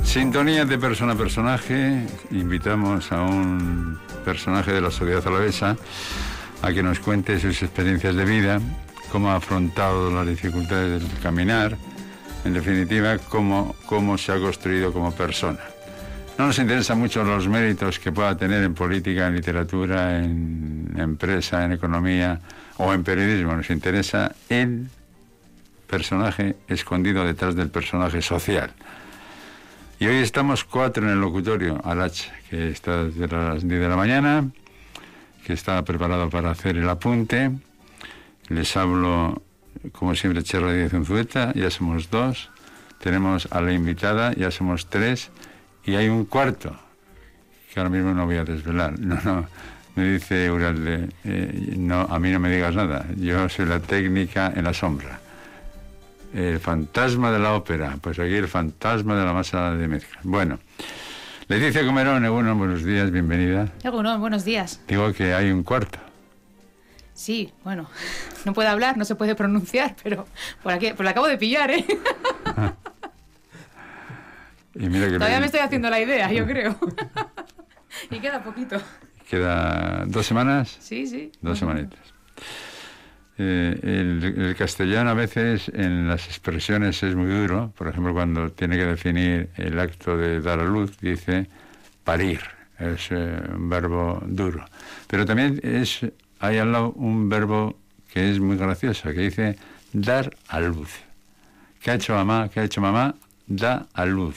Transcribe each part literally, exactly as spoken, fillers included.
Sintonía de persona a personaje. Invitamos a un personaje de la sociedad alavesa a que nos cuente sus experiencias de vida, cómo ha afrontado las dificultades del caminar, en definitiva, cómo, cómo se ha construido como persona. No nos interesan mucho los méritos que pueda tener en política, en literatura, en empresa, en economía o en periodismo. Nos interesa el personaje escondido detrás del personaje social. Y hoy estamos cuatro en el locutorio. Arach, que está desde las diez de la mañana, que está preparado para hacer el apunte. Les hablo, como siempre, Cherra Díaz Unzueta, ya somos dos. Tenemos a la invitada, ya somos tres. Y hay un cuarto, que ahora mismo no voy a desvelar. No, no, me dice Uralde, eh, no, a mí no me digas nada. Yo soy la técnica en la sombra. El fantasma de la ópera, pues aquí el fantasma de la masa de mezcla. Bueno, Leticia Comerón, Egunon, buenos días, bienvenida. Egunon, buenos días. Digo que hay un cuarto. Sí, bueno, no puede hablar, no se puede pronunciar, pero por aquí, pues la acabo de pillar, ¿eh? Y mira que Todavía me... me estoy haciendo la idea, yo creo. Y queda poquito. ¿Queda dos semanas? Sí, sí. Dos semanitas. Eh, el, el castellano a veces en las expresiones es muy duro. Por ejemplo, cuando tiene que definir el acto de dar a luz, dice parir. Es eh, un verbo duro. Pero también es, hay al lado un verbo que es muy gracioso, que dice dar a luz. ¿Qué ha hecho mamá? ¿Qué ha hecho mamá? Da a luz.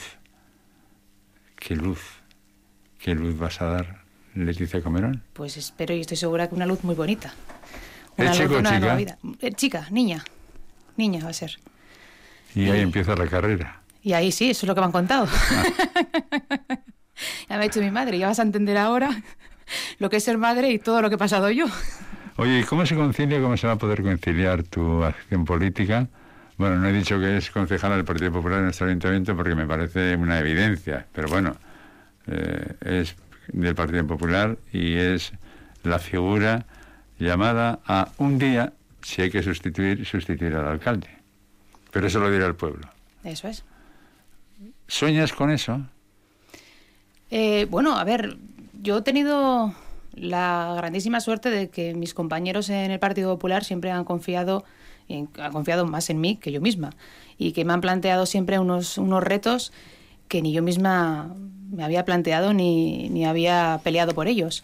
¿Qué luz? ¿Qué luz vas a dar, Leticia Comerón? Pues espero y estoy segura que una luz muy bonita. Una ¿Es chico o chica? Eh, chica, niña. Niña va a ser. Y, y ahí empieza la carrera. Y ahí sí, eso es lo que me han contado. Ah. Ya me ha dicho mi madre, ya vas a entender ahora lo que es ser madre y todo lo que he pasado yo. Oye, ¿y cómo se concilia, cómo se va a poder conciliar tu acción política? Bueno, no he dicho que es concejala del Partido Popular en nuestro ayuntamiento porque me parece una evidencia, pero bueno, eh, es del Partido Popular y es la figura llamada a un día, si hay que sustituir, sustituir al alcalde. Pero eso lo dirá el pueblo. Eso es. ¿Sueñas con eso? Eh, bueno, a ver, yo he tenido la grandísima suerte de que mis compañeros en el Partido Popular siempre han confiado, en, han confiado más en mí que yo misma y que me han planteado siempre unos, unos retos que ni yo misma me había planteado ni, ni había peleado por ellos.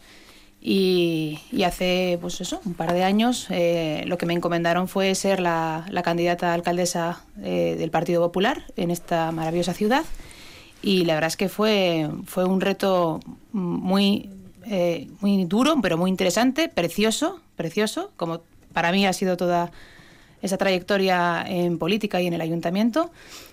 Y, y hace, pues eso, un par de años eh, lo que me encomendaron fue ser la, la candidata a alcaldesa eh, del Partido Popular en esta maravillosa ciudad. Y la verdad es que fue, fue un reto muy, eh, muy duro, pero muy interesante, precioso, precioso, como para mí ha sido toda esa trayectoria en política y en el ayuntamiento.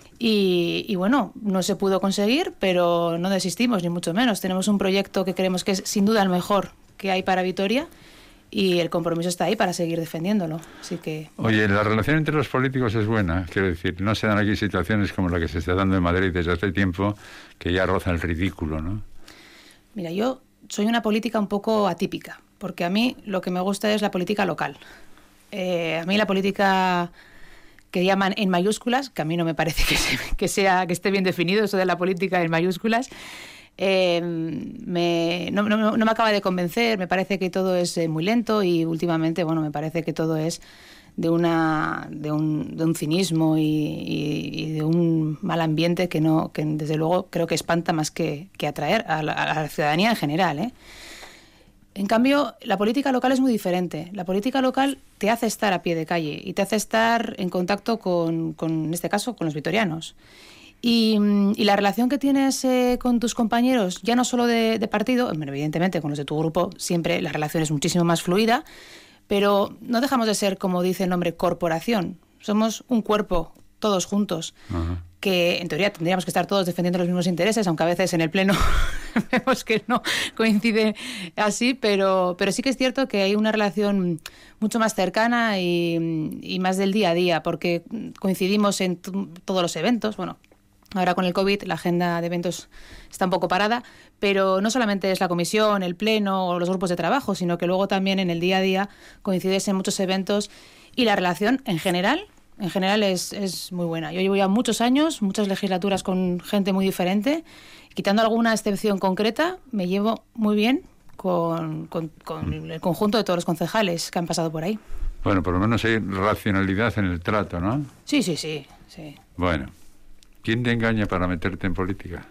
Y, y bueno, no se pudo conseguir, pero no desistimos, ni mucho menos. Tenemos un proyecto que creemos que es sin duda el mejor que hay para Vitoria y el compromiso está ahí para seguir defendiéndolo. Así que... Oye, la relación entre los políticos es buena, quiero decir, no se dan aquí situaciones como la que se está dando en Madrid desde hace tiempo, que ya roza el ridículo, ¿no? Mira, yo soy una política un poco atípica, porque a mí lo que me gusta es la política local. Eh, a mí la política que llaman en mayúsculas, que a mí no me parece que, se, que, sea, que esté bien definido eso de la política en mayúsculas, Eh, me, no, no, no me acaba de convencer, me parece que todo es eh, muy lento y últimamente, bueno, me parece que todo es de una de un, de un cinismo y, y, y de un mal ambiente que no que desde luego creo que espanta más que, que atraer a la, a la ciudadanía en general, ¿eh? En cambio, la política local es muy diferente. La política local te hace estar a pie de calle y te hace estar en contacto con, con en este caso, con los vitorianos. Y, y la relación que tienes eh, con tus compañeros, ya no solo de, de partido, bueno, evidentemente con los de tu grupo siempre la relación es muchísimo más fluida, pero no dejamos de ser, como dice el nombre, corporación. Somos un cuerpo, todos juntos, uh-huh. que en teoría tendríamos que estar todos defendiendo los mismos intereses, aunque a veces en el pleno vemos que no coincide así, pero, pero sí que es cierto que hay una relación mucho más cercana y, y más del día a día, porque coincidimos en t- todos los eventos, bueno... Ahora con el COVID la agenda de eventos está un poco parada, pero no solamente es la comisión, el pleno o los grupos de trabajo, sino que luego también en el día a día coincides en muchos eventos y la relación en general En general es, es muy buena. Yo llevo ya muchos años, muchas legislaturas con gente muy diferente. Quitando alguna excepción concreta, me llevo muy bien con, con, con el conjunto de todos los concejales que han pasado por ahí. Bueno, por lo menos hay racionalidad en el trato, ¿no? Sí, sí, sí, sí. Bueno, ¿quién te engaña para meterte en política?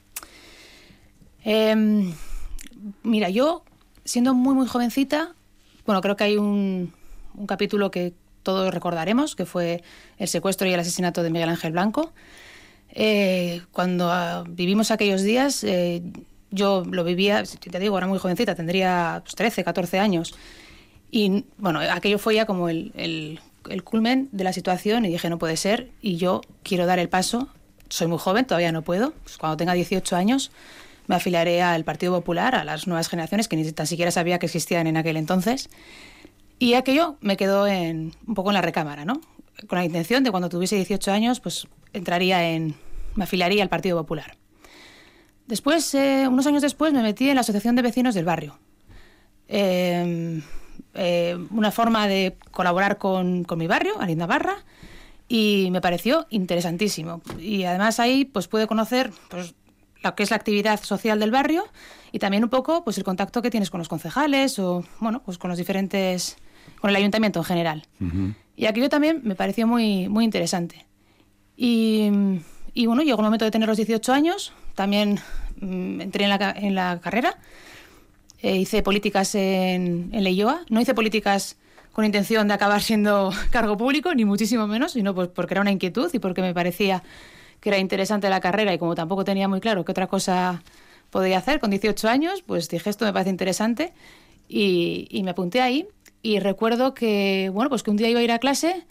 Eh, mira, yo, siendo muy, muy jovencita, bueno, creo que hay un, un capítulo que todos recordaremos, que fue el secuestro y el asesinato de Miguel Ángel Blanco. Eh, cuando uh, vivimos aquellos días, eh, yo lo vivía, te digo, era muy jovencita, tendría pues, trece, catorce años. Y bueno, aquello fue ya como el, el, el culmen de la situación y dije, no puede ser, y yo quiero dar el paso. Soy muy joven, todavía no puedo. Pues cuando tenga dieciocho años me afiliaré al Partido Popular, a las nuevas generaciones, que ni tan siquiera sabía que existían en aquel entonces. Y aquello me quedó en, un poco en la recámara, ¿no? Con la intención de cuando tuviese dieciocho años, pues entraría en, me afiliaría al Partido Popular. Después, eh, unos años después, me metí en la Asociación de Vecinos del Barrio. Eh, eh, una forma de colaborar con, con mi barrio, Arindabarra, y me pareció interesantísimo. Y además ahí pues pude conocer pues, lo que es la actividad social del barrio y también un poco pues el contacto que tienes con los concejales o bueno pues con los diferentes, con el ayuntamiento en general. Uh-huh. Y aquello también me pareció muy, muy interesante. Y, y bueno, llegó el momento de tener los dieciocho años, también mmm, entré en la, en la carrera. Eh, hice políticas en, en Leioa. No hice políticas con intención de acabar siendo cargo público, ni muchísimo menos, sino pues porque era una inquietud y porque me parecía que era interesante la carrera y como tampoco tenía muy claro qué otra cosa podía hacer con dieciocho años, pues dije esto me parece interesante y, y me apunté ahí. Y recuerdo que, bueno, pues que un día iba a ir a clase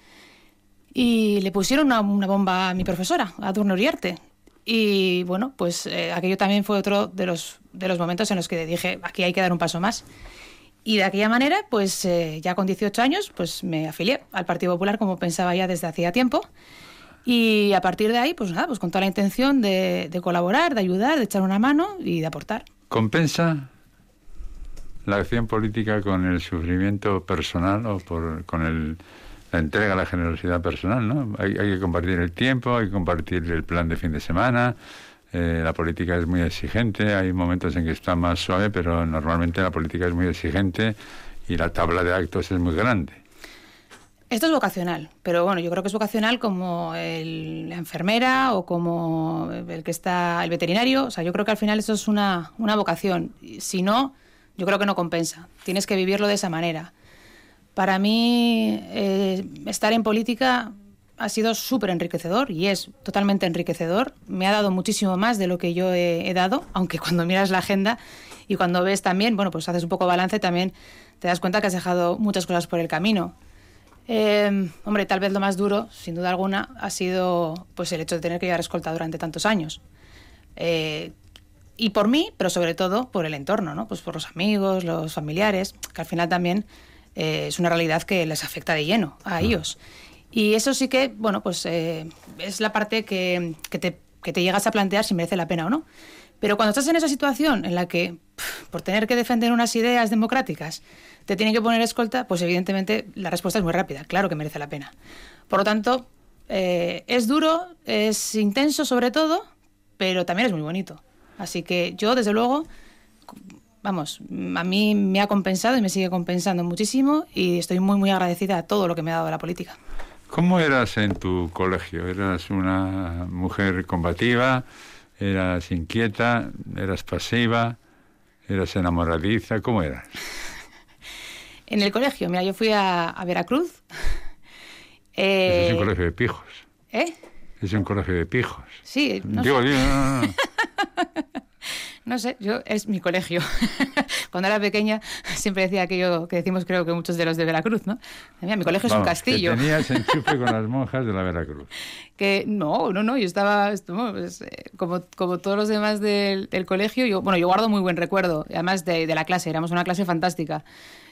y le pusieron una, una bomba a mi profesora, a Turno Uriarte. Y bueno, pues eh, aquello también fue otro de los, de los momentos en los que dije, aquí hay que dar un paso más. Y de aquella manera, pues eh, ya con dieciocho años, pues me afilié al Partido Popular, como pensaba ya desde hacía tiempo. Y a partir de ahí, pues nada, pues con toda la intención de, de colaborar, de ayudar, de echar una mano y de aportar. ¿Compensa la acción política con el sufrimiento personal o por, con el... la entrega, la generosidad personal, ¿no? Hay, hay que compartir el tiempo, hay que compartir el plan de fin de semana. Eh, la política es muy exigente, hay momentos en que está más suave, pero normalmente la política es muy exigente y la tabla de actos es muy grande. Esto es vocacional, pero bueno, yo creo que es vocacional como el, la enfermera o como el que está el veterinario. O sea, yo creo que al final eso es una, una vocación. Si no, yo creo que no compensa. Tienes que vivirlo de esa manera. Para mí, eh, estar en política ha sido súper enriquecedor y es totalmente enriquecedor. Me ha dado muchísimo más de lo que yo he, he dado, aunque cuando miras la agenda y cuando ves también, bueno, pues haces un poco balance, también te das cuenta que has dejado muchas cosas por el camino. Eh, hombre, tal vez lo más duro, sin duda alguna, ha sido pues el hecho de tener que llevar escolta durante tantos años. Eh, y por mí, pero sobre todo por el entorno, ¿no? Pues por los amigos, los familiares, que al final también eh, es una realidad que les afecta de lleno a ellos. Y eso sí que, bueno, pues eh, es la parte que, que, te, que te llegas a plantear si merece la pena o no. Pero cuando estás en esa situación en la que, pff, por tener que defender unas ideas democráticas, te tienen que poner escolta, pues evidentemente la respuesta es muy rápida. Claro que merece la pena. Por lo tanto, eh, es duro, es intenso sobre todo, pero también es muy bonito. Así que yo, desde luego, vamos, a mí me ha compensado y me sigue compensando muchísimo y estoy muy, muy agradecida a todo lo que me ha dado la política. ¿Cómo eras en tu colegio? ¿Eras una mujer combativa? ¿Eras inquieta? ¿Eras pasiva? ¿Eras enamoradiza? ¿Cómo eras? En el colegio, mira, yo fui a, a Veracruz. Eh, es un colegio de pijos. ¿Eh? Es un colegio de pijos. Sí, no digo, sé. Digo, no, no, no. No sé, yo es mi colegio. Cuando era pequeña siempre decía aquello que decimos creo que muchos de los de Veracruz, ¿no? Mira, mi colegio Vamos, es un castillo. Que tenías enchufe con las monjas de la Veracruz. Que no, no, no, yo estaba, pues, como, como todos los demás del, del colegio, yo, bueno, yo guardo muy buen recuerdo, además de, de la clase, éramos una clase fantástica.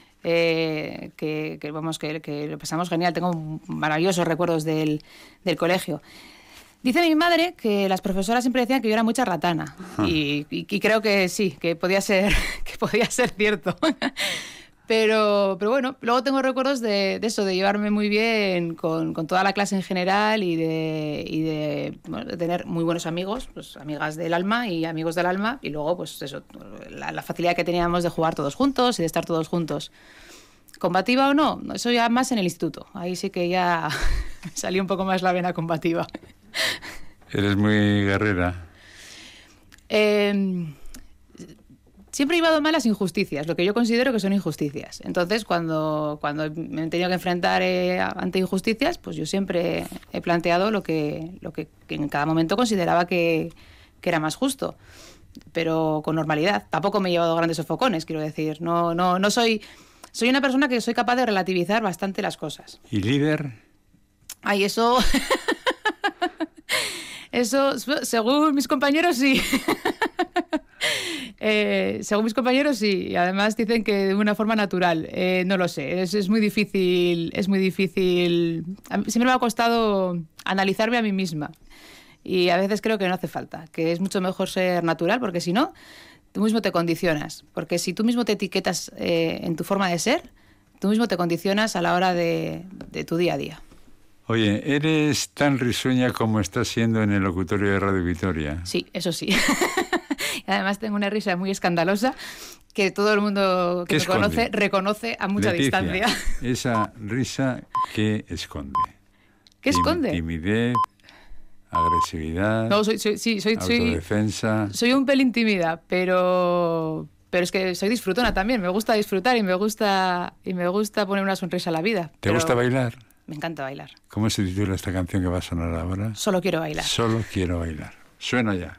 Eh, que, que, vamos, que, que lo pasamos genial, tengo maravillosos recuerdos del, del colegio. Dice mi madre que las profesoras siempre decían que yo era muy charlatana y, y, y creo que sí, que podía ser, que podía ser cierto. Pero, pero bueno, luego tengo recuerdos de, de eso, de llevarme muy bien con, con toda la clase en general y de, y de, bueno, de tener muy buenos amigos, pues amigas del alma y amigos del alma, y luego pues eso, la, la facilidad que teníamos de jugar todos juntos y de estar todos juntos. ¿Combativa o no? Eso ya más en el instituto. Ahí sí que ya salió un poco más la vena combativa. ¿Eres muy guerrera? Eh... Siempre he llevado mal las injusticias, lo que yo considero que son injusticias. Entonces, cuando, cuando me he tenido que enfrentar eh, ante injusticias, pues yo siempre he planteado lo que, lo que, que en cada momento consideraba que, que era más justo, pero con normalidad. Tampoco me he llevado grandes sofocones, quiero decir. No, no, no soy, soy una persona que soy capaz de relativizar bastante las cosas. ¿Y líder? Ay, eso... eso, según mis compañeros, sí. Eh, según mis compañeros, sí. Y además dicen que de una forma natural. Eh, no lo sé. Es, es muy difícil. Es muy difícil. A mí, siempre me ha costado analizarme a mí misma. Y a veces creo que no hace falta. Que es mucho mejor ser natural, porque si no, tú mismo te condicionas. Porque si tú mismo te etiquetas eh, en tu forma de ser, tú mismo te condicionas a la hora de, de tu día a día. Oye, ¿eres tan risueña como estás siendo en el locutorio de Radio Vitoria? Sí, eso sí. Además tengo una risa muy escandalosa que todo el mundo que me esconde? conoce reconoce a mucha Leticia, distancia. Esa risa que esconde. ¿Qué esconde? Timidez, agresividad, no, soy, soy, sí, soy, autodefensa. Soy, soy un pelín tímida, pero pero es que soy disfrutona también. Me gusta disfrutar y me gusta y me gusta poner una sonrisa a la vida. ¿Te pero gusta bailar? Me encanta bailar. ¿Cómo se titula esta canción que va a sonar ahora? Solo quiero bailar. Solo quiero bailar. Suena ya.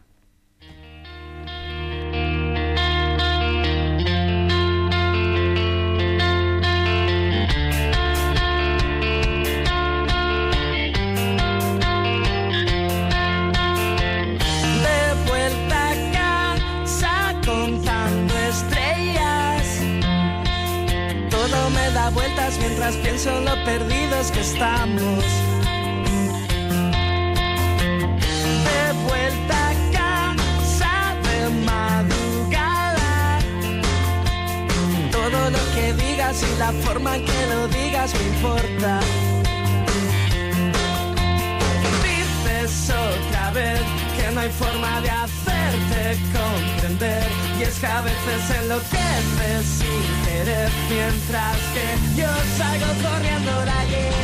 Vueltas mientras pienso en lo perdidos que estamos. De vuelta a casa de madrugada. Todo lo que digas y la forma en que lo digas me importa. Dices otra vez que no hay forma de hacerte comprender. Y es que a veces enloqueces sin querer, mientras que yo salgo corriendo de allí.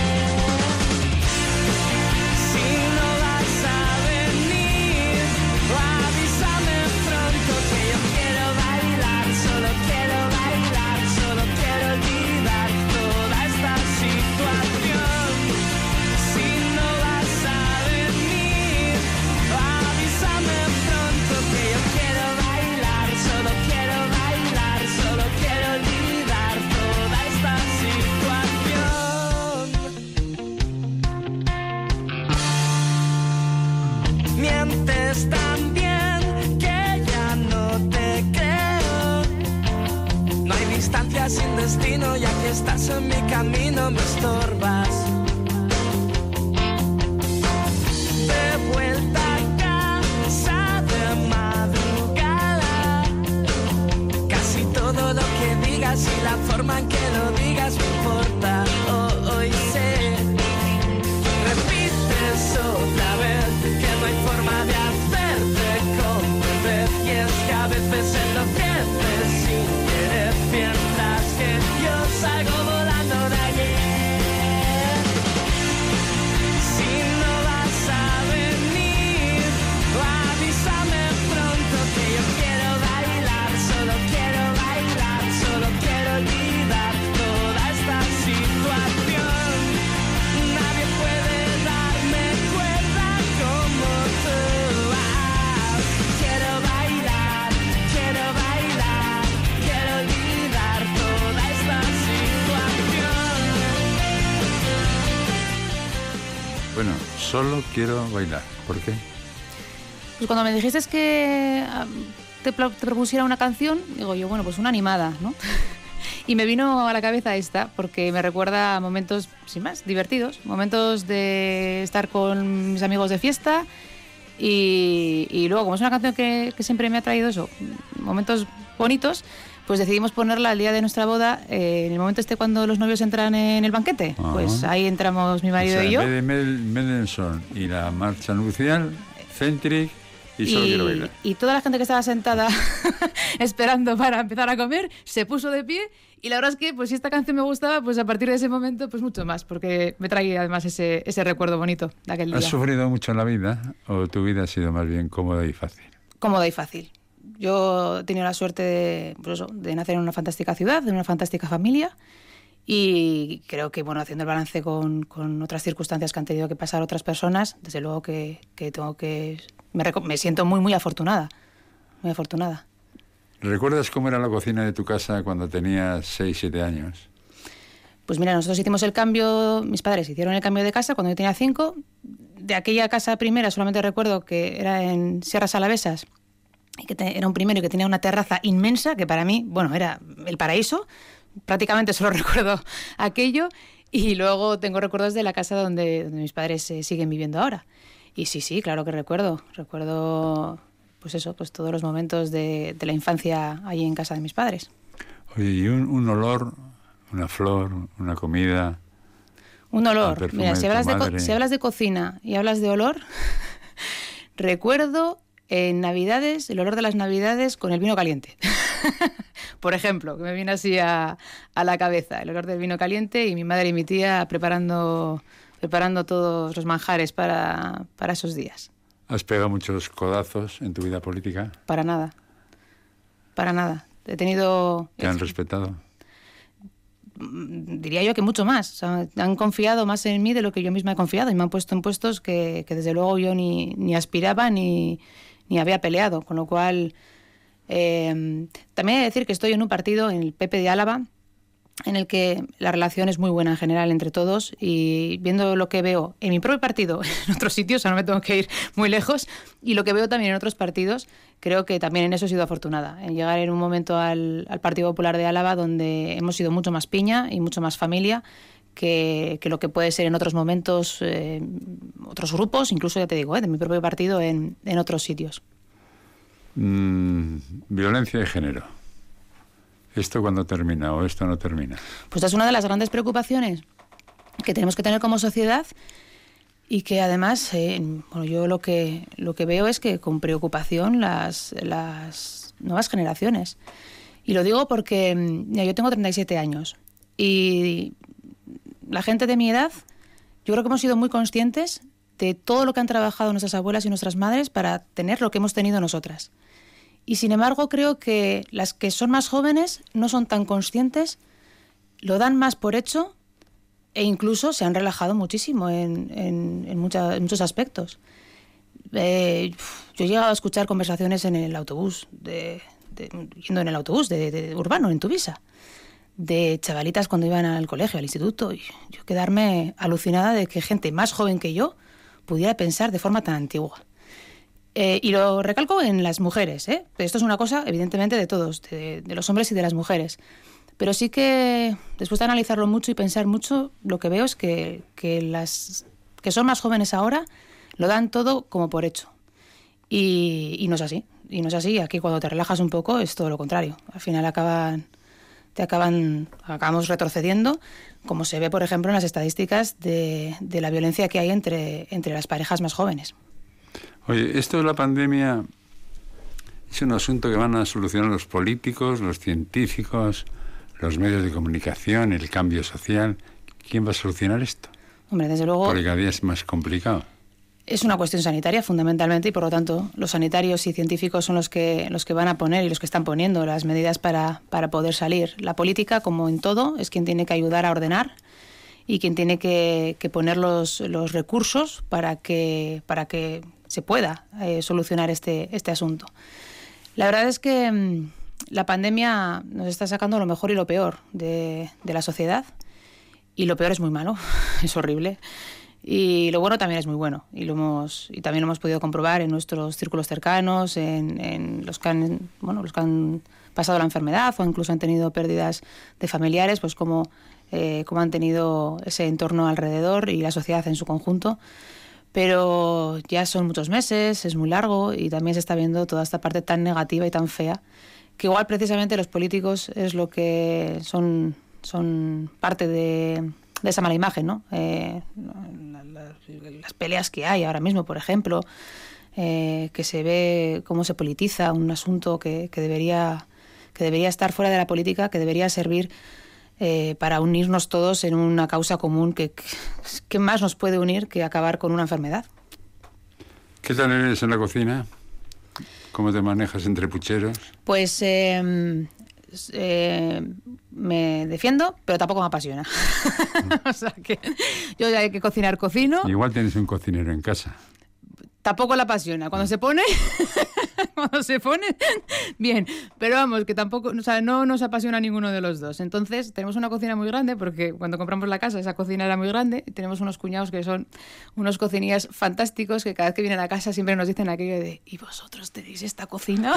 Si no vas a venir, avísame pronto que yo quiero bailar. Solo quiero bailar, solo quiero olvidar toda esta situación. Si no vas a venir, avísame pronto que yo quiero bailar. Solo quiero bailar, solo quiero olvidar toda esta situación. Mientes también que ya no te creo. No hay distancia sin destino, ya que estás en mi camino, me estorbas. De vuelta a casa de madrugada. Casi todo lo que digas y la forma en que lo digas me importa. Oh, hoy sé, repites otra vez que no hay forma de hacerte comprender. Y es que a veces enloqueces sin querer, mientras que yo salgo volando de allí. Si no vas a venir, avísame pronto que yo quiero bailar. Solo quiero bailar, solo quiero olvidar toda esta situación. Nadie puede darme cuerda como tú. Ah, quiero bailar, quiero bailar, quiero olvidar toda esta situación. Bueno, solo quiero bailar. ¿Por qué? Pues cuando me dijiste que um, te, te propusiera una canción, digo yo, bueno, pues una animada, ¿no? Y me vino a la cabeza esta, porque me recuerda a momentos, sin más, divertidos, momentos de estar con mis amigos de fiesta y, y luego, como es una canción que, que siempre me ha traído eso, momentos bonitos, pues decidimos ponerla al día de nuestra boda, eh, en el momento este cuando los novios entran en el banquete. Ajá. Pues ahí entramos mi marido, o sea, y yo. En vez de Mel, Mendelssohn y la marcha nupcial, Centric y Solo y, quiero bailar. Y toda la gente que estaba sentada esperando para empezar a comer se puso de pie, y la verdad es que pues si esta canción me gustaba, pues a partir de ese momento pues mucho más, porque me trae además ese, ese recuerdo bonito de aquel día. ¿Has sufrido mucho en la vida o tu vida ha sido más bien cómoda y fácil? Cómoda y fácil. Yo he tenido la suerte de, pues eso, de nacer en una fantástica ciudad, en una fantástica familia, y creo que, bueno, haciendo el balance con, con otras circunstancias que han tenido que pasar otras personas, desde luego que, que tengo que... Me, me siento muy, muy afortunada, muy afortunada. ¿Recuerdas cómo era la cocina de tu casa cuando tenías seis, siete años? Pues mira, nosotros hicimos el cambio, mis padres hicieron el cambio de casa cuando yo tenía cinco. De aquella casa primera solamente recuerdo que era en Sierras Alavesas, y que te, era un primero y que tenía una terraza inmensa, que para mí, bueno, era el paraíso. Prácticamente solo recuerdo aquello, y luego tengo recuerdos de la casa donde, donde mis padres eh, siguen viviendo ahora. Y sí, sí, claro que recuerdo. Recuerdo, pues eso, pues todos los momentos de, de la infancia allí en casa de mis padres. Oye, ¿y un, un olor, una flor, una comida? Un olor. Mira, si hablas, de, si hablas de cocina y hablas de olor, recuerdo en Navidades, el olor de las Navidades con el vino caliente. Por ejemplo, que me viene así a, a la cabeza, el olor del vino caliente y mi madre y mi tía preparando, preparando todos los manjares para, para esos días. ¿Has pegado muchos codazos en tu vida política? Para nada, para nada. He tenido... ¿Te han respetado? Diría yo que mucho más. O sea, han confiado más en mí de lo que yo misma he confiado, y me han puesto en puestos que, que desde luego yo ni, ni aspiraba ni, ni había peleado, con lo cual... Eh, también he de decir que estoy en un partido, en el P P de Álava, en el que la relación es muy buena en general entre todos, y viendo lo que veo en mi propio partido, en otros sitios, o sea, no me tengo que ir muy lejos, y lo que veo también en otros partidos, creo que también en eso he sido afortunada, en llegar en un momento al, al Partido Popular de Álava, donde hemos sido mucho más piña y mucho más familia que, que lo que puede ser en otros momentos, eh, otros grupos, incluso, ya te digo, eh, de mi propio partido en, en otros sitios. Mm, violencia de género. ¿Esto cuándo termina o esto no termina? Pues es una de las grandes preocupaciones que tenemos que tener como sociedad, y que además, eh, bueno, yo lo que lo que veo es que con preocupación las, las nuevas generaciones. Y lo digo porque mira, yo tengo treinta y siete años, y la gente de mi edad, yo creo que hemos sido muy conscientes de todo lo que han trabajado nuestras abuelas y nuestras madres para tener lo que hemos tenido nosotras. Y sin embargo creo que las que son más jóvenes no son tan conscientes, lo dan más por hecho, e incluso se han relajado muchísimo en, en, en, mucha, en muchos aspectos. Eh, yo he llegado a escuchar conversaciones en el autobús, de, de, yendo en el autobús de, de, de urbano, en Tuvisa, de chavalitas cuando iban al colegio, al instituto, y yo quedarme alucinada de que gente más joven que yo pudiera pensar de forma tan antigua. Eh, y lo recalco en las mujeres, ¿eh? Esto es una cosa, evidentemente, de todos, de, de los hombres y de las mujeres. Pero sí que, después de analizarlo mucho y pensar mucho, lo que veo es que, que las que son más jóvenes ahora lo dan todo como por hecho. Y, y no es así. Y no es así. Aquí, cuando te relajas un poco, es todo lo contrario. Al final acaban, te acaban, acabamos retrocediendo, como se ve, por ejemplo, en las estadísticas de, de la violencia que hay entre, entre las parejas más jóvenes. Oye, esto de la pandemia es un asunto que van a solucionar los políticos, los científicos, los medios de comunicación, el cambio social. ¿Quién va a solucionar esto? Hombre, desde luego... Porque cada día es más complicado. Es una cuestión sanitaria, fundamentalmente, y por lo tanto los sanitarios y científicos son los que, los que van a poner y los que están poniendo las medidas para, para poder salir. La política, como en todo, es quien tiene que ayudar a ordenar y quien tiene que, que poner los, los recursos para que, para que se pueda eh, solucionar este, este asunto. La verdad es que mmm, la pandemia nos está sacando lo mejor y lo peor de, de la sociedad, y lo peor es muy malo, es horrible, y lo bueno también es muy bueno, y, lo hemos, y también lo hemos podido comprobar en nuestros círculos cercanos, en, en los, que han, bueno, los que han pasado la enfermedad o incluso han tenido pérdidas de familiares, pues como, eh, como han tenido ese entorno alrededor y la sociedad en su conjunto. Pero ya son muchos meses, es muy largo, y también se está viendo toda esta parte tan negativa y tan fea que igual precisamente los políticos es lo que son, son parte de, de esa mala imagen, ¿no? Eh, la, la, las peleas que hay ahora mismo, por ejemplo, eh, que se ve cómo se politiza un asunto que, que, debería, que debería estar fuera de la política, que debería servir eh, para unirnos todos en una causa común que, que más nos puede unir que acabar con una enfermedad. ¿Qué tal eres en la cocina? ¿Cómo te manejas entre pucheros? Pues eh, eh, me defiendo, pero tampoco me apasiona. O sea que yo ya hay que cocinar, cocino. Igual tienes un cocinero en casa. Tampoco la apasiona. Cuando se pone, cuando se pone, bien. Pero vamos, que tampoco, o sea, no nos apasiona a ninguno de los dos. Entonces, tenemos una cocina muy grande, porque cuando compramos la casa, esa cocina era muy grande. Y tenemos unos cuñados que son unos cocinerías fantásticos, que cada vez que vienen a casa siempre nos dicen aquello de ¿y vosotros tenéis esta cocina?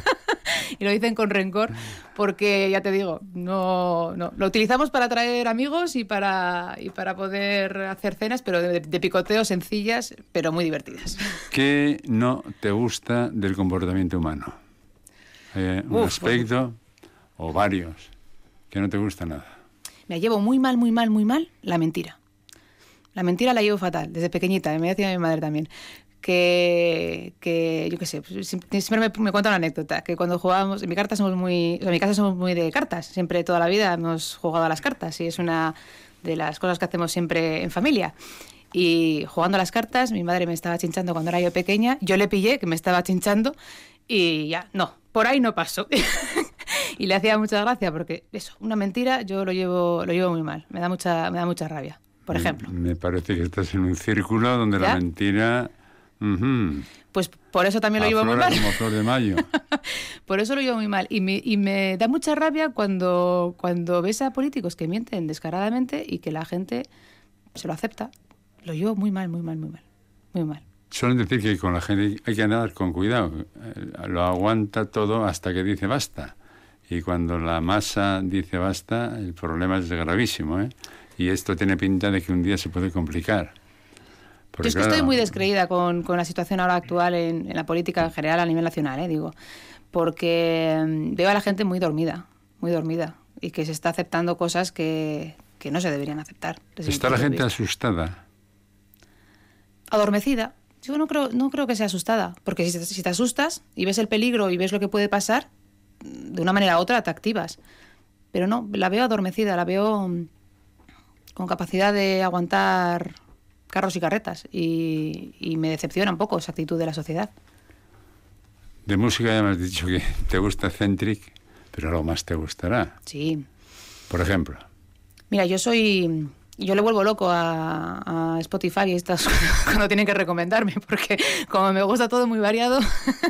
Y lo dicen con rencor, porque ya te digo, no, no lo utilizamos para traer amigos y para, y para poder hacer cenas, pero de, de picoteo, sencillas, pero muy divertidas. ¿Qué no te gusta del comportamiento humano? ¿Hay un Uf, aspecto pues, o varios que no te gusta nada? Me llevo muy mal, muy mal, muy mal la mentira. La mentira la llevo fatal, desde pequeñita, me decía mi madre también. Que, que yo qué sé, siempre me, me cuenta una anécdota, que cuando jugábamos, en mi, carta somos muy, o sea, en mi casa somos muy de cartas, siempre toda la vida hemos jugado a las cartas y es una de las cosas que hacemos siempre en familia. Y jugando a las cartas, mi madre me estaba chinchando cuando era yo pequeña, yo le pillé que me estaba chinchando y ya, no, por ahí no pasó. Y le hacía mucha gracia porque eso, una mentira yo lo llevo, lo llevo muy mal, me da mucha, me da mucha rabia, por ejemplo. Me parece que estás en un círculo donde ¿Ya? La mentira... Uh-huh. Pues por eso también lo llevo muy mal. Como flor de mayo. Por eso lo llevo muy mal. Y me, y me da mucha rabia cuando, cuando ves a políticos que mienten descaradamente y que la gente se lo acepta. Lo llevo muy mal, muy mal, muy mal. Muy mal. Suelen decir que con la gente hay que andar con cuidado. Lo aguanta todo hasta que dice basta. Y cuando la masa dice basta, el problema es gravísimo, ¿eh? Y esto tiene pinta de que un día se puede complicar. Yo es que claro, estoy muy descreída con, con la situación ahora actual en, en la política en general a nivel nacional, ¿eh? Digo, porque veo a la gente muy dormida, muy dormida, y que se está aceptando cosas que, que no se deberían aceptar. ¿Está la gente asustada? Adormecida. Yo no creo, no creo que sea asustada, porque si, si te asustas y ves el peligro y ves lo que puede pasar, de una manera u otra te activas. Pero no, la veo adormecida, la veo con capacidad de aguantar carros y carretas, y, y me decepciona un poco esa actitud de la sociedad. De música ya me has dicho que te gusta Centric, pero algo más te gustará. Sí. Por ejemplo. Mira, yo soy... Yo le vuelvo loco a, a Spotify y estas cuando tienen que recomendarme, porque como me gusta todo muy variado,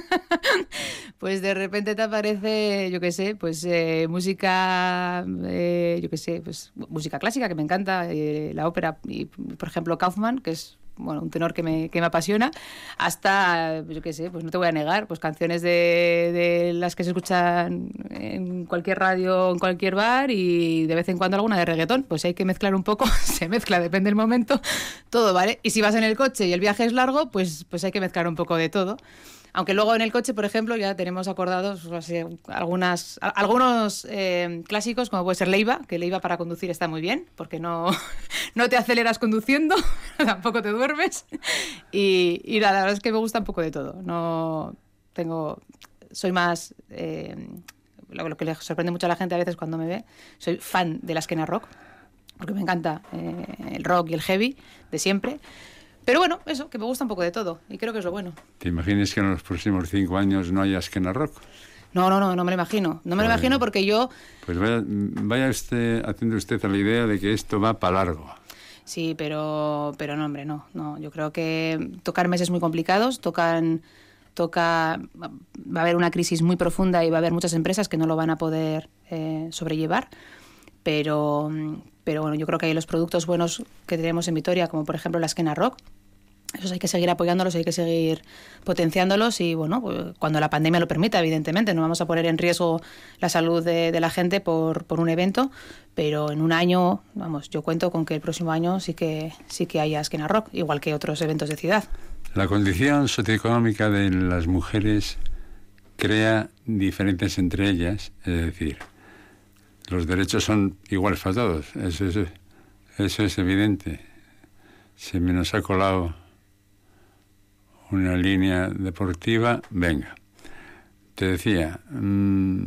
pues de repente te aparece, yo qué sé, pues eh, música, eh, yo qué sé, pues música clásica que me encanta, eh, la ópera, y por ejemplo Kaufman, que es bueno, un tenor que me, que me apasiona, hasta, yo qué sé, pues no te voy a negar, pues canciones de, de las que se escuchan en cualquier radio, en cualquier bar, y de vez en cuando alguna de reggaetón, pues hay que mezclar un poco, se mezcla, depende del momento, todo, ¿vale? Y si vas en el coche y el viaje es largo, pues, pues hay que mezclar un poco de todo. Aunque luego en el coche, por ejemplo, ya tenemos acordados o sea, algunas, a, algunos eh, clásicos, como puede ser Leiva, que Leiva para conducir está muy bien, porque no, no te aceleras conduciendo, tampoco te duermes. Y, y la, la verdad es que me gusta un poco de todo. No tengo, soy más, eh, lo, lo que le sorprende mucho a la gente a veces cuando me ve, soy fan de la esquena rock, porque me encanta eh, el rock y el heavy de siempre. Pero bueno, eso, que me gusta un poco de todo, y creo que es lo bueno. ¿Te imaginas que en los próximos cinco años no haya esquena rock? No, no, no, no me lo imagino. No me lo imagino porque yo... Pues vaya, vaya usted haciendo usted a la idea de que esto va para largo. Sí, pero, pero no, hombre, no, no. Yo creo que tocar meses muy complicados, tocan, toca, va a haber una crisis muy profunda y va a haber muchas empresas que no lo van a poder eh, sobrellevar. Pero, pero bueno, yo creo que hay los productos buenos que tenemos en Vitoria, como por ejemplo la esquena rock. Esos hay que seguir apoyándolos, hay que seguir potenciándolos y bueno, pues, cuando la pandemia lo permita, evidentemente, no vamos a poner en riesgo la salud de, de la gente por, por un evento, pero en un año, vamos, yo cuento con que el próximo año sí que sí que haya esquena rock, igual que otros eventos de ciudad. La condición socioeconómica de las mujeres, crea diferencias entre ellas, es decir, los derechos son iguales para todos, eso es, eso es evidente. Se me nos ha colado una línea deportiva, venga. Te decía, mmm,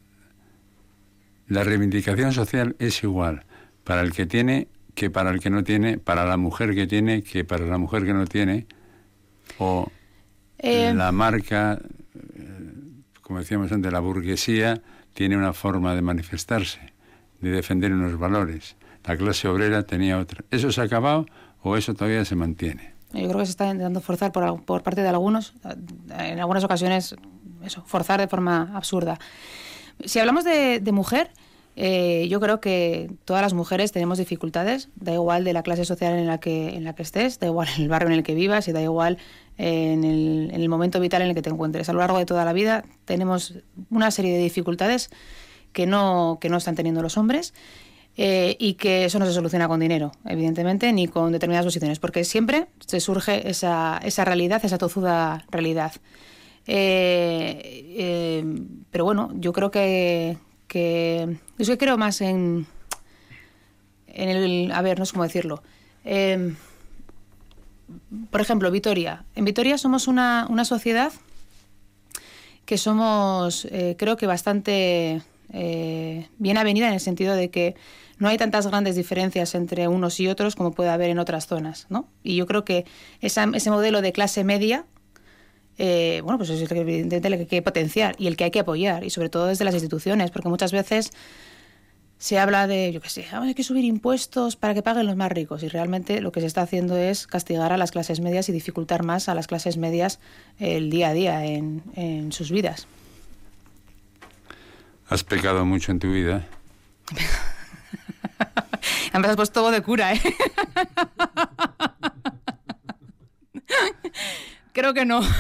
la reivindicación social es igual para el que tiene que para el que no tiene, para la mujer que tiene que para la mujer que no tiene, o eh... la marca, como decíamos antes, la burguesía tiene una forma de manifestarse, de defender unos valores. La clase obrera tenía otra. ¿Eso se ha acabado o eso todavía se mantiene? Yo creo que se está intentando forzar por, por parte de algunos, en algunas ocasiones, eso, forzar de forma absurda. Si hablamos de, de mujer, eh, yo creo que todas las mujeres tenemos dificultades, da igual de la clase social en la que, en la que estés, da igual en el barrio en el que vivas y da igual en el, en el momento vital en el que te encuentres. A lo largo de toda la vida tenemos una serie de dificultades que no, que no están teniendo los hombres. Eh, y que eso no se soluciona con dinero, evidentemente, ni con determinadas posiciones, porque siempre se surge esa, esa realidad, esa tozuda realidad. Eh, eh, pero bueno, yo creo que, que... Yo sí creo más en... en el... A ver, no sé cómo decirlo. Eh, por ejemplo, Vitoria. En Vitoria somos una, una sociedad que somos, eh, creo que bastante... Eh, bien avenida en el sentido de que no hay tantas grandes diferencias entre unos y otros como puede haber en otras zonas, ¿no? Y yo creo que esa, ese modelo de clase media, eh, bueno, pues es el que evidentemente el que hay que potenciar y el que hay que apoyar, y sobre todo desde las instituciones, porque muchas veces se habla de, yo qué sé, hay que subir impuestos para que paguen los más ricos, y realmente lo que se está haciendo es castigar a las clases medias y dificultar más a las clases medias el día a día en, en sus vidas. ¿Has pecado mucho en tu vida? Me has puesto todo de cura, ¿eh? Creo que no.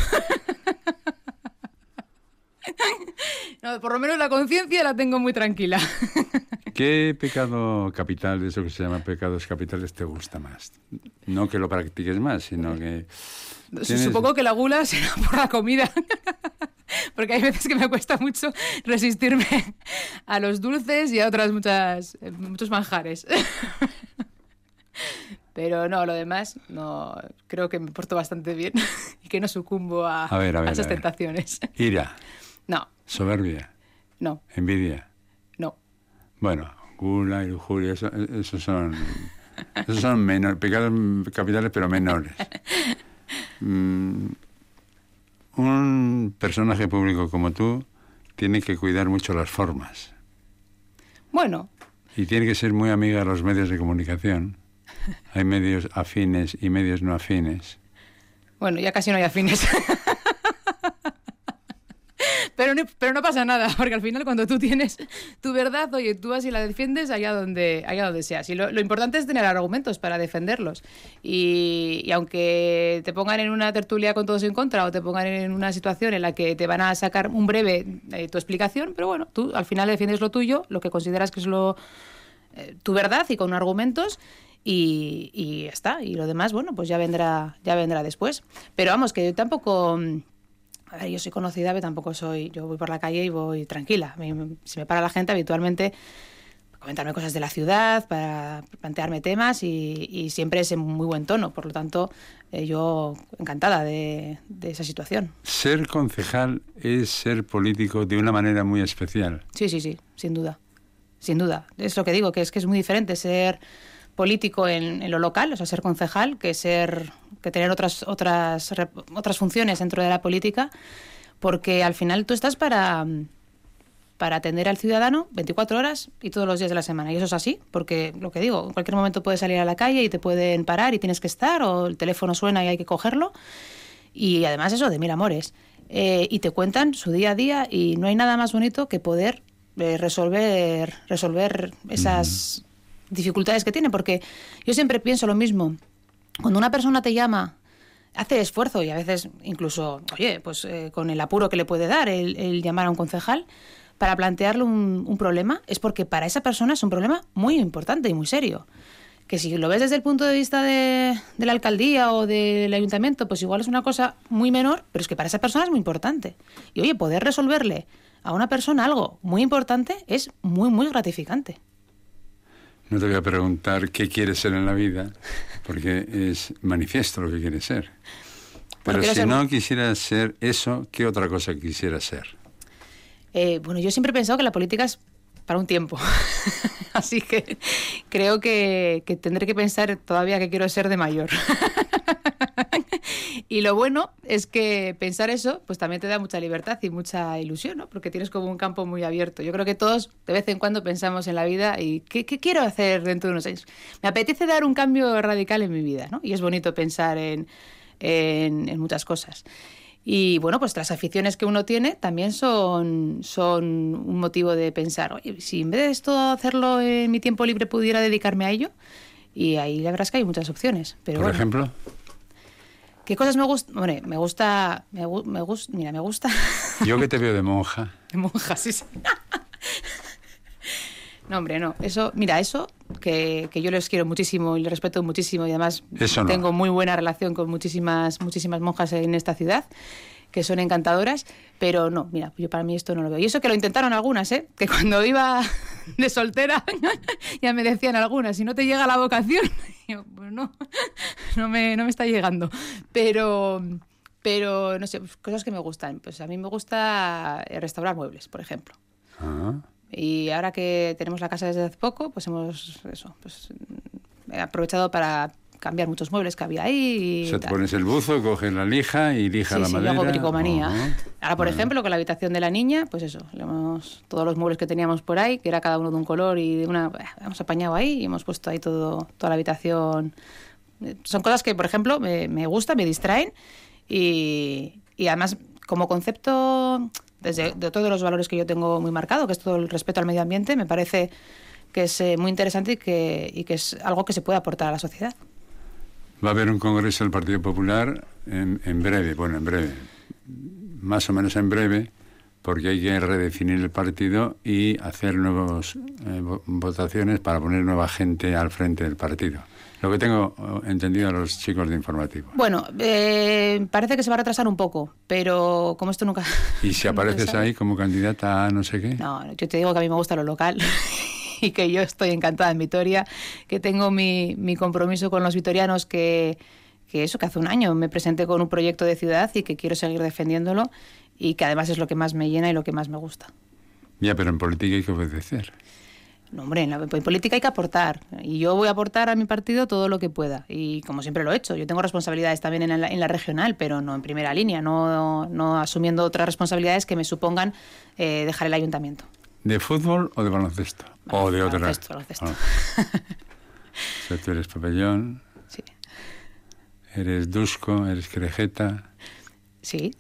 No, por lo menos la conciencia la tengo muy tranquila. ¿Qué pecado capital, de eso que se llama pecados capitales, te gusta más? No que lo practiques más, sino que... ¿tienes... Supongo que la gula será por la comida. Porque hay veces que me cuesta mucho resistirme a los dulces y a otras muchas muchos manjares. Pero no, lo demás, no, creo que me porto bastante bien y que no sucumbo a, a, ver, a, ver, a esas a ver. tentaciones. Ira. No. Soberbia. No. Envidia. No. Bueno, gula y lujuria, eso, esos son, esos son menores, pecados capitales, pero menores. Mm. Un personaje público como tú tiene que cuidar mucho las formas. Bueno. Y tiene que ser muy amiga de los medios de comunicación. Hay medios afines y medios no afines. Bueno, ya casi no hay afines. Pero no, pero no pasa nada, porque al final cuando tú tienes tu verdad, oye, tú vas y la defiendes allá donde, allá donde seas. Y lo, lo importante es tener argumentos para defenderlos. Y, y aunque te pongan en una tertulia con todos en contra o te pongan en una situación en la que te van a sacar un breve eh, tu explicación, pero bueno, tú al final defiendes lo tuyo, lo que consideras que es lo eh, tu verdad y con argumentos. Y, y ya está. Y lo demás, bueno, pues ya vendrá, ya vendrá después. Pero vamos, que yo tampoco... A ver, yo soy conocida, pero tampoco soy... Yo voy por la calle y voy tranquila. Me, si me para la gente habitualmente para comentarme cosas de la ciudad, para plantearme temas y, y siempre es en muy buen tono. Por lo tanto, eh, yo encantada de, de esa situación. Ser concejal es ser político de una manera muy especial. Sí, sí, sí, sin duda. Sin duda. Es lo que digo, que es que es muy diferente ser político en, en lo local, o sea, ser concejal, que ser que tener otras otras otras funciones dentro de la política, porque al final tú estás para para atender al ciudadano veinticuatro horas y todos los días de la semana, y eso es así, porque lo que digo, en cualquier momento puedes salir a la calle y te pueden parar y tienes que estar, o el teléfono suena y hay que cogerlo, y además eso de mil amores, eh, y te cuentan su día a día, y no hay nada más bonito que poder eh, resolver resolver esas mm. dificultades que tiene, porque yo siempre pienso lo mismo. Cuando una persona te llama, hace esfuerzo y a veces incluso, oye, pues eh, con el apuro que le puede dar el, el llamar a un concejal para plantearle un, un problema, es porque para esa persona es un problema muy importante y muy serio. que si lo ves desde el punto de vista de, de la alcaldía o del ayuntamiento, pues igual es una cosa muy menor, pero es que para esa persona es muy importante. Y oye, poder resolverle a una persona algo muy importante es muy, muy gratificante. No te voy a preguntar qué quieres ser en la vida, porque es manifiesto lo que quieres ser. Pero Bueno, si ser... no quisieras ser eso, ¿qué otra cosa quisieras ser? Eh, bueno, yo siempre he pensado que la política es para un tiempo. Así que creo que, que tendré que pensar todavía que quiero ser de mayor. Y lo bueno es que pensar eso pues también te da mucha libertad y mucha ilusión, ¿no? Porque tienes como un campo muy abierto. Yo creo que todos de vez en cuando pensamos en la vida y ¿qué, qué quiero hacer dentro de unos años? Me apetece dar un cambio radical en mi vida, ¿no? Y es bonito pensar en, en, en muchas cosas. Y bueno, pues las aficiones que uno tiene también son, son un motivo de pensar, oye, si en vez de esto hacerlo en mi tiempo libre pudiera dedicarme a ello, y ahí la verdad es que hay muchas opciones. Pero Por bueno, ejemplo... ¿qué cosas me gustan? Bueno, me gusta, me, me gusta, mira, me gusta... Yo que te veo de monja. De monja, sí, sí. No, hombre, no. Eso, mira, eso, que, que yo les quiero muchísimo y les respeto muchísimo y además Eso no. tengo muy buena relación con muchísimas, muchísimas monjas en esta ciudad, que son encantadoras, pero no, mira, yo para mí esto no lo veo. Y eso que lo intentaron algunas, ¿eh? Que cuando iba de soltera ya me decían algunas, si no te llega la vocación, y yo, pues no, no me, no me está llegando. Pero, pero no sé, pues cosas que me gustan. Pues a mí me gusta restaurar muebles, por ejemplo. Ah. Y ahora que tenemos la casa desde hace poco, pues hemos eso, pues he aprovechado para cambiar muchos muebles que había ahí. Y o sea, te tal. pones el buzo, coges la lija y lija Sí, la sí, madera. yo hago bricomanía. Ajá. Ahora, por Bueno. ejemplo, con la habitación de la niña, pues eso, le hemos, todos los muebles que teníamos por ahí, que era cada uno de un color y de una, hemos apañado ahí y hemos puesto ahí todo, toda la habitación. Son cosas que, por ejemplo, me, me gustan, me distraen y, y además, como concepto, desde de todos los valores que yo tengo muy marcado, que es todo el respeto al medio ambiente, me parece que es eh, muy interesante y que, y que es algo que se puede aportar a la sociedad. Va a haber un congreso del Partido Popular en, en breve, bueno, en breve, más o menos en breve, porque hay que redefinir el partido y hacer nuevas eh, votaciones para poner nueva gente al frente del partido. Lo que tengo entendido a los chicos de informativo. Bueno, eh, parece que se va a retrasar un poco, pero como esto nunca... ¿Y si apareces ahí como candidata a no sé qué? No, yo te digo que a mí me gusta lo local y que yo estoy encantada en Vitoria, que tengo mi, mi compromiso con los vitorianos, que, que eso, que hace un año me presenté con un proyecto de ciudad y que quiero seguir defendiéndolo y que además es lo que más me llena y lo que más me gusta. Ya, pero en política hay que obedecer. No, hombre, en, la, en política hay que aportar y yo voy a aportar a mi partido todo lo que pueda y como siempre lo he hecho. Yo tengo responsabilidades también en la, en la regional, pero no en primera línea, no, no asumiendo otras responsabilidades que me supongan eh, dejar el ayuntamiento. ¿De fútbol o de baloncesto? Bueno, o de otra. baloncesto, baloncesto. Ah. O sea, tú eres pabellón, Sí. eres Dusko, eres Crejeta. Sí.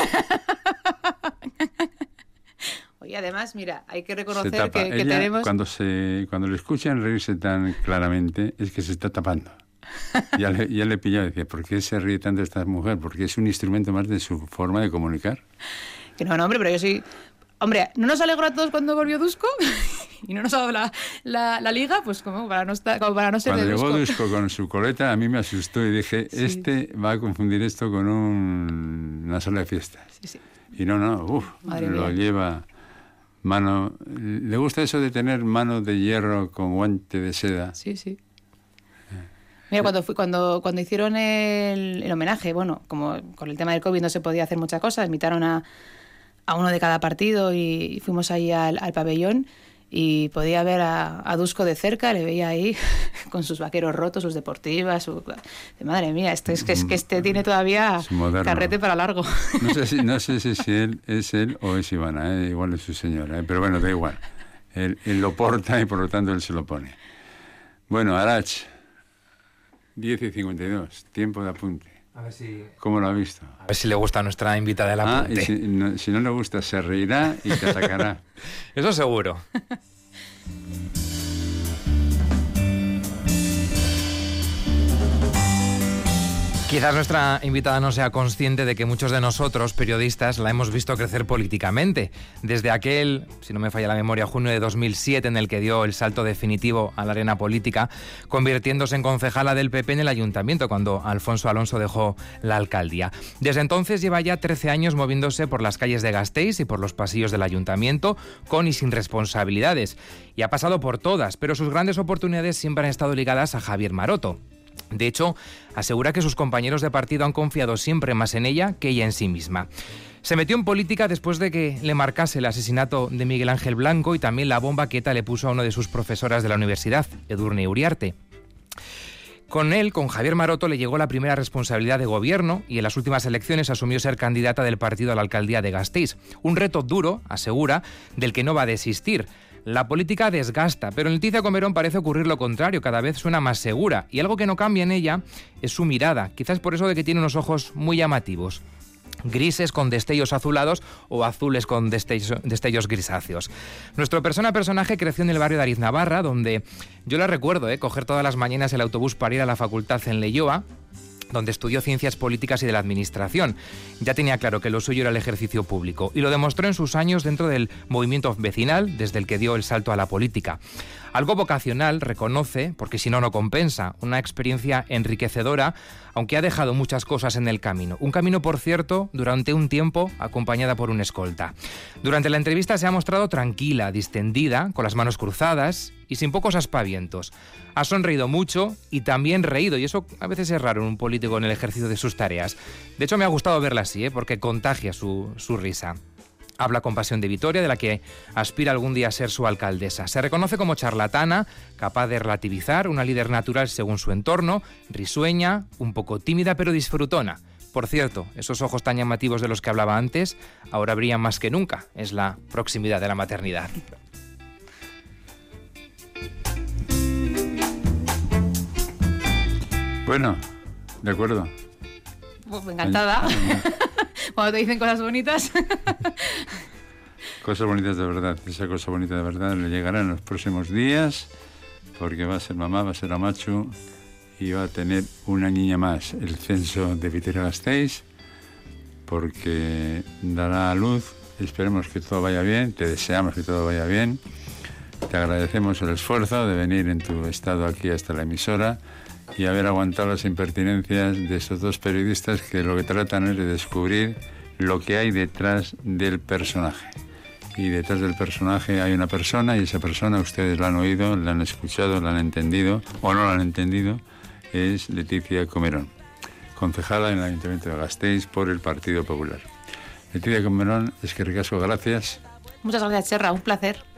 Oye, además, mira, hay que Se reconocer tapa. que, que Ella, tenemos... Cuando, se, cuando le escuchan reírse tan claramente, es que se está tapando. Ya le, ya le pillaba y decía, ¿por qué se ríe tanto esta mujer? Porque es un instrumento más de su forma de comunicar. Que no, no, hombre, pero yo sí... Hombre, ¿no nos alegró a todos cuando volvió Dusko? Y no nos ha dado la, la, la liga, pues como para no, estar, como para no ser Cuando de llegó Dusko. Dusko con su coleta, a mí me asustó y dije, Sí. este va a confundir esto con un, una sala de fiestas. Sí, sí. Y no, no, uff, Madre lo mía. lleva mano... Le gusta eso de tener mano de hierro con guante de seda. Sí, sí. Mira, cuando, fui, cuando, cuando hicieron el, el homenaje, bueno, como con el tema del COVID no se podía hacer muchas cosas, invitaron a, a uno de cada partido y, y fuimos ahí al, al pabellón y podía ver a, a Dusko de cerca, le veía ahí con sus vaqueros rotos, sus deportivas, su... Madre mía, este, es, que, es que este tiene todavía Es moderno. carrete para largo. No sé si, no sé si es él, es él o es Ivana, ¿eh? Igual es su señora, ¿eh? Pero bueno, da igual. Él, él lo porta y por lo tanto él se lo pone. Bueno, Arach, diez y cincuenta y dos, tiempo de apunte. A ver si, ¿Cómo lo ha visto? a ver si le gusta a nuestra invitada del Ah, apunte. y si no, si no le gusta, se reirá y te atacará. Eso seguro. Quizás nuestra invitada no sea consciente de que muchos de nosotros, periodistas, la hemos visto crecer políticamente. Desde aquel, si no me falla la memoria, junio de dos mil siete, en el que dio el salto definitivo a la arena política, convirtiéndose en concejala del P P en el ayuntamiento, cuando Alfonso Alonso dejó la alcaldía. Desde entonces lleva ya trece años moviéndose por las calles de Gasteiz y por los pasillos del ayuntamiento, con y sin responsabilidades. Y ha pasado por todas, pero sus grandes oportunidades siempre han estado ligadas a Javier Maroto. De hecho, asegura que sus compañeros de partido han confiado siempre más en ella que ella en sí misma. Se metió en política después de que le marcase el asesinato de Miguel Ángel Blanco y también la bomba que ETA le puso a una de sus profesoras de la universidad, Edurne Uriarte. Con él, con Javier Maroto, le llegó la primera responsabilidad de gobierno y en las últimas elecciones asumió ser candidata del partido a la alcaldía de Gasteiz. Un reto duro, asegura, del que no va a desistir. La política desgasta, pero en Leticia Comerón parece ocurrir lo contrario, cada vez suena más segura. Y algo que no cambia en ella es su mirada, quizás por eso de que tiene unos ojos muy llamativos. Grises con destellos azulados o azules con destellos, destellos grisáceos. Nuestro persona personaje creció en el barrio de Ariznabarra, donde yo la recuerdo, eh, coger todas las mañanas el autobús para ir a la facultad en Leioa, donde estudió Ciencias Políticas y de la Administración. Ya tenía claro que lo suyo era el ejercicio público y lo demostró en sus años dentro del movimiento vecinal, desde el que dio el salto a la política. Algo vocacional, reconoce, porque si no, no compensa, una experiencia enriquecedora, aunque ha dejado muchas cosas en el camino. Un camino, por cierto, durante un tiempo acompañada por un escolta. Durante la entrevista se ha mostrado tranquila, distendida, con las manos cruzadas y sin pocos aspavientos. Ha sonreído mucho y también reído, y eso a veces es raro en un político en el ejercicio de sus tareas. De hecho, me ha gustado verla así, ¿eh? porque contagia su, su risa. Habla con pasión de Vitoria, de la que aspira algún día a ser su alcaldesa. Se reconoce como charlatana, capaz de relativizar, una líder natural según su entorno, risueña, un poco tímida pero disfrutona. Por cierto, esos ojos tan llamativos de los que hablaba antes, ahora brillan más que nunca. Es la proximidad de la maternidad. Bueno, de acuerdo. Pues encantada. Cuando te dicen cosas bonitas. Cosas bonitas de verdad. Esa cosa bonita de verdad le llegará en los próximos días, porque va a ser mamá, va a ser Amachu y va a tener una niña más. El censo de Vitoria-Gasteiz, porque dará a luz. Esperemos que todo vaya bien. Te deseamos que todo vaya bien. Te agradecemos el esfuerzo de venir en tu estado aquí hasta la emisora y haber aguantado las impertinencias de estos dos periodistas que lo que tratan es de descubrir lo que hay detrás del personaje. Y detrás del personaje hay una persona, y esa persona ustedes la han oído, la han escuchado, la han entendido o no la han entendido, es Leticia Comerón, concejala en el Ayuntamiento de Gasteiz por el Partido Popular. Leticia Comerón, es que ricasco, gracias. Muchas gracias, Serra, un placer.